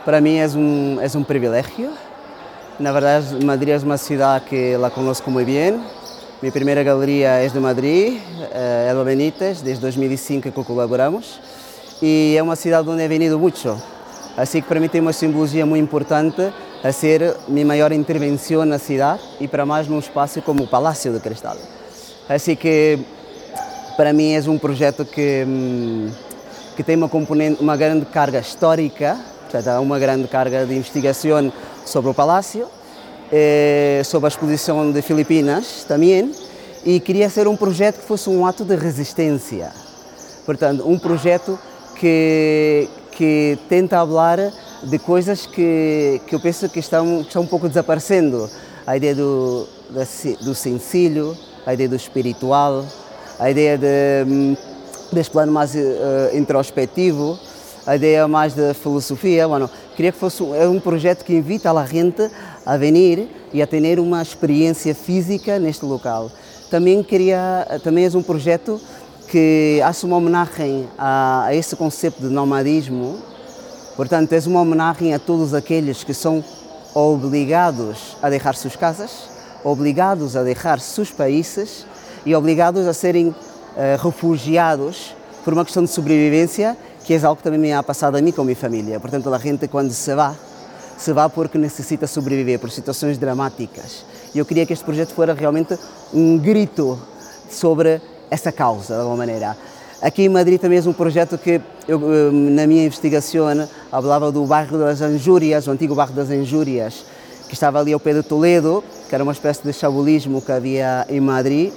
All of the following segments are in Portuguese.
Para mim é um privilégio. Na verdade, Madrid é uma cidade que la conozco muy bien. Mi primera galería es de Madrid, Elba Benítez, desde 2005 que colaboramos. E é uma cidade onde he venido muito. Assim que para mim tem uma simbologia muito importante a ser minha maior intervenção na cidade e para mais num espaço como o Palácio de Cristal. Assim que para mim é um projeto que tem uma componente, uma grande carga histórica, portanto há uma grande carga de investigação sobre o Palácio, sobre a exposição de Filipinas também, e queria ser um projeto que fosse um ato de resistência. Portanto, um projeto que tenta falar de coisas que eu penso que estão um pouco desaparecendo. A ideia do sencillo, a ideia do espiritual, a ideia deste plano mais introspectivo, a ideia mais da filosofia. Bueno, queria que fosse um projeto que invita a gente a vir e a ter uma experiência física neste local. Também é um projeto que hace uma homenagem a esse conceito de nomadismo. Portanto, é uma homenagem a todos aqueles que são obrigados a deixar suas casas, obrigados a deixar seus países e obrigados a serem refugiados por uma questão de sobrevivência, que é algo que também me ha passado a mim com a minha família. Portanto, a gente quando se vai porque necessita sobreviver, por situações dramáticas. E eu queria que este projeto fosse realmente um grito sobre essa causa, de alguma maneira. Aqui em Madrid também é um projeto que eu, na minha investigação, falava do bairro das Anjúrias, o antigo bairro das Anjúrias, que estava ali ao pé de Toledo, que era uma espécie de chabolismo que havia em Madrid,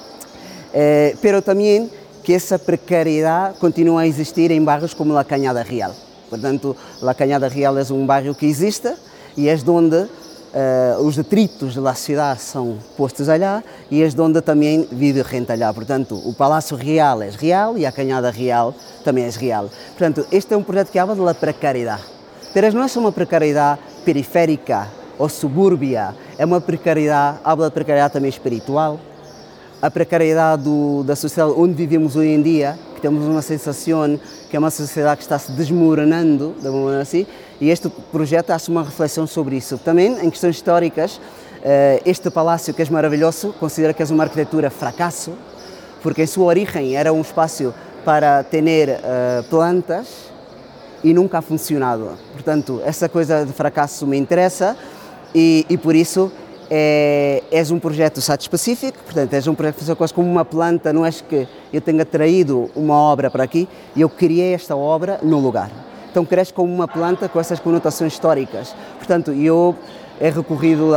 pero também que essa precariedade continua a existir em bairros como La Cañada Real. Portanto, La Cañada Real é um bairro que existe e é onde os detritos da cidade são postos allá e é onde também vive gente allá. Portanto, o Palácio Real é real e a Cañada Real também é real. Portanto, este é um projeto que fala da precariedade. Mas não é só uma precariedade periférica ou subúrbia, é uma precariedade, habla de precariedade também espiritual, a precariedade da sociedade onde vivemos hoje em dia, que temos uma sensação que é uma sociedade que está se desmoronando, de uma maneira assim, e este projeto faz uma reflexão sobre isso. Também, em questões históricas, este palácio, que é maravilhoso, considera que é uma arquitetura fracasso, porque em sua origem era um espaço para ter plantas e nunca ha funcionado. Portanto, essa coisa de fracasso me interessa e por isso é um projeto site-específico, portanto, é um projeto que funciona quase como uma planta, não é que eu tenha traído uma obra para aqui e eu criei esta obra no lugar. Então cresce como uma planta com essas conotações históricas. Portanto, eu he recorrido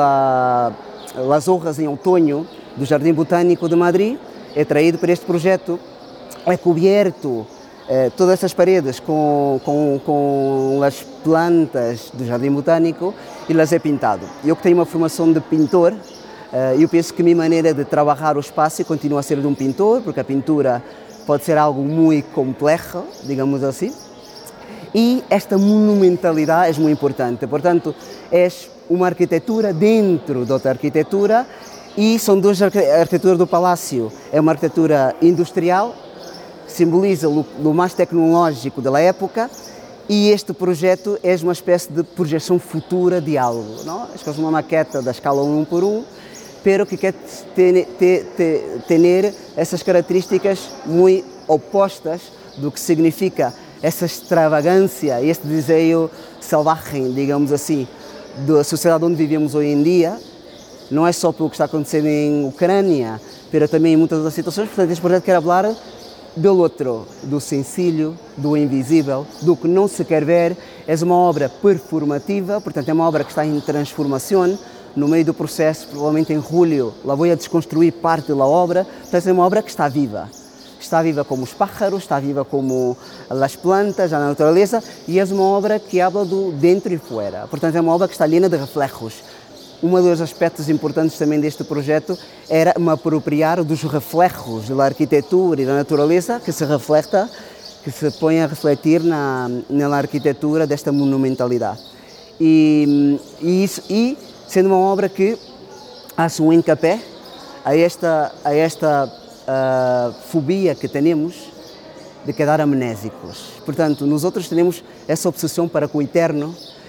às hojas em outono do Jardim Botânico de Madrid, he traído para este projeto, he coberto todas essas paredes com as plantas do Jardim Botânico e las he pintado. Eu que tenho uma formação de pintor, eu penso que a minha maneira de trabalhar o espaço continua a ser de um pintor, porque a pintura pode ser algo muito complexo, digamos assim, e esta monumentalidade é muito importante. Portanto, é uma arquitetura dentro de outra arquitetura e são duas arquiteturas do palácio. É uma arquitetura industrial, simboliza o mais tecnológico da época, e este projeto é uma espécie de projeção futura de algo, não? É quase uma maqueta da escala 1 por 1, pero que quer ter essas características muito opostas do que significa essa extravagância, este desejo selvagem, digamos assim, da sociedade onde vivemos hoje em dia. Não é só pelo que está acontecendo em Ucrânia, mas também em muitas outras situações. Portanto, este projeto quer falar do outro, do sencillo, do invisível, do que não se quer ver. É uma obra performativa, portanto é uma obra que está em transformação. No meio do processo, provavelmente em julho, lá vou a desconstruir parte da obra. Portanto é uma obra que está viva. Está viva como os pájaros, está viva como as plantas, a natureza, e é uma obra que habla do dentro e fora. Portanto é uma obra que está llena de reflejos. Um dos aspectos importantes também deste projeto era me apropriar dos reflejos da arquitetura e da natureza que se refleta, que se põe a refletir na arquitetura desta monumentalidade. E sendo uma obra que faz um encapé a esta fobia que temos de quedar amnésicos. Portanto, nós outros temos essa obsessão para com o eterno,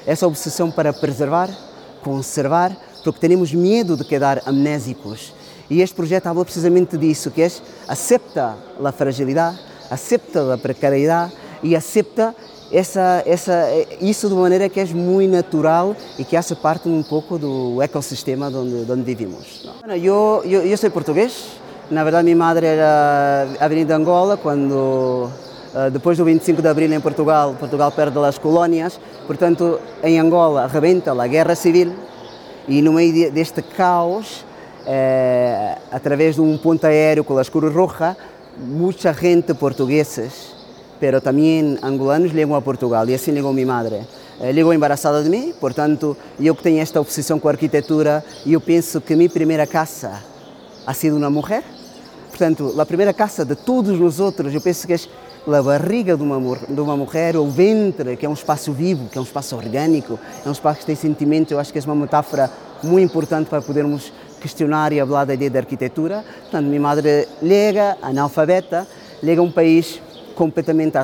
essa obsessão para preservar, conservar, porque temos medo de quedar amnésicos. E este projeto habla precisamente disso, que é acepta a fragilidade, acepta a precariedade e acepta isso de uma maneira que é muito natural e que hace parte um pouco do ecossistema onde vivimos. Eu sou português, na verdade minha madre era vinda de Angola quando depois do 25 de Abril em Portugal perde as colónias, portanto em Angola arrebenta a guerra civil e no meio deste caos, através de um ponto aéreo com a Cruz Roja, muita gente portugueses, pero também angolanos ligam a Portugal e assim ligou minha madre. Ligou embaraçada de mim, portanto eu que tenho esta obsessão com a arquitetura, eu penso que minha primeira casa ha sido uma mulher. Portanto, a primeira casa de todos nós outros, eu penso que é a barriga de uma mulher, o ventre, que é um espaço vivo, que é um espaço orgânico, é um espaço que tem sentimento. Eu acho que é uma metáfora muito importante para podermos questionar e falar da ideia de arquitetura. Portanto, minha madre lega, analfabeta, lega um país completamente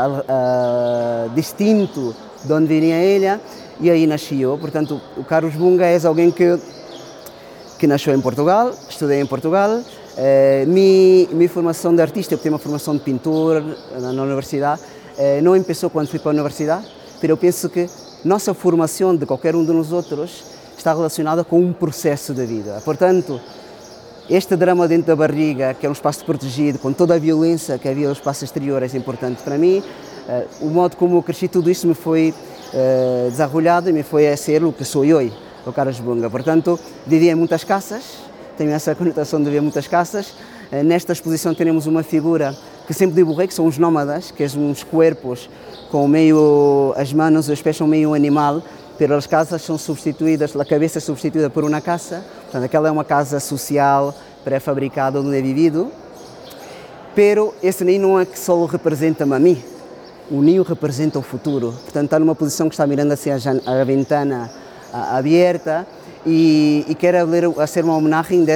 distinto de onde vinha ela, e aí nasci eu. Portanto, o Carlos Bunga é alguém que nasceu em Portugal, estudei em Portugal. Minha formação de artista, eu tenho uma formação de pintor na universidade, não começou quando fui para a universidade, mas eu penso que nossa formação de qualquer um de nós outros está relacionada com um processo de vida. Portanto, este drama dentro da barriga, que é um espaço protegido, com toda a violência que havia no espaço exterior, é importante para mim. O modo como eu cresci, tudo isso me foi desarrollado e me foi a ser o que sou hoje, o Carlos Bunga. Portanto, vivi em muitas casas, tenho essa conotação de viver em muitas casas. Nesta exposição temos uma figura que sempre divulguei, que são os nómadas, que são uns corpos com meio, as mãos e os pés são meio animal, pero as casas são substituídas, a cabeça é substituída por uma casa. Portanto, aquela é uma casa social, pré-fabricada, onde é vivido. Pero esse ninho não é que só representa-me a mim, o ninho representa o futuro. Portanto, está numa posição que está mirando assim a ventana aberta e quero fazer uma homenagem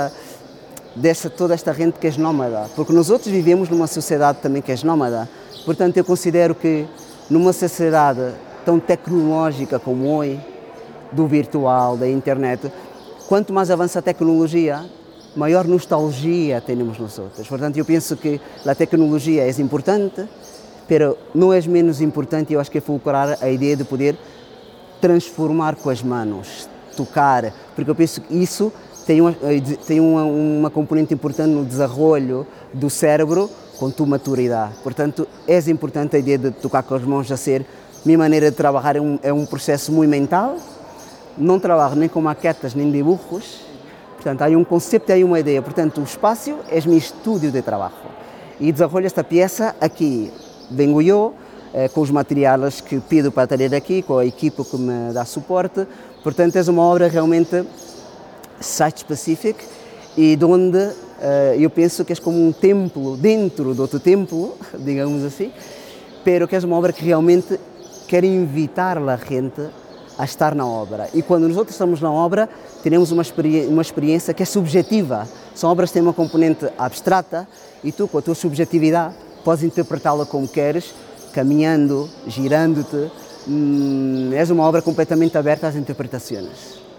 toda esta gente que é nómada, porque nós outros vivemos numa sociedade também que é nómada. Portanto, eu considero que numa sociedade tão tecnológica como hoje, do virtual, da internet, quanto mais avança a tecnologia, maior nostalgia temos nós outros. Portanto, eu penso que a tecnologia é importante, mas não é menos importante, eu acho que é fulcrar a ideia de poder transformar com as mãos, tocar, porque eu penso que isso tem uma componente importante no desenvolvimento do cérebro com tua maturidade. Portanto, é importante a ideia de tocar com as mãos, a ser minha maneira de trabalhar é um processo muito mental, não trabalho nem com maquetas nem dibujos, portanto há um conceito e há uma ideia, portanto o espaço é meu estúdio de trabalho e desenvolvo esta peça aqui, venho eu, com os materiais que pido para ter aqui, com a equipe que me dá suporte, portanto é uma obra realmente site-specific e de onde eu penso que é como um templo dentro de outro templo, digamos assim, pero que é uma obra que realmente quer invitar a gente a estar na obra. E quando nós estamos na obra, temos uma experiência que é subjetiva. São obras que têm uma componente abstrata e tu, com a tua subjetividade, podes interpretá-la como queres, caminhando, girando-te. É uma obra completamente aberta às interpretações.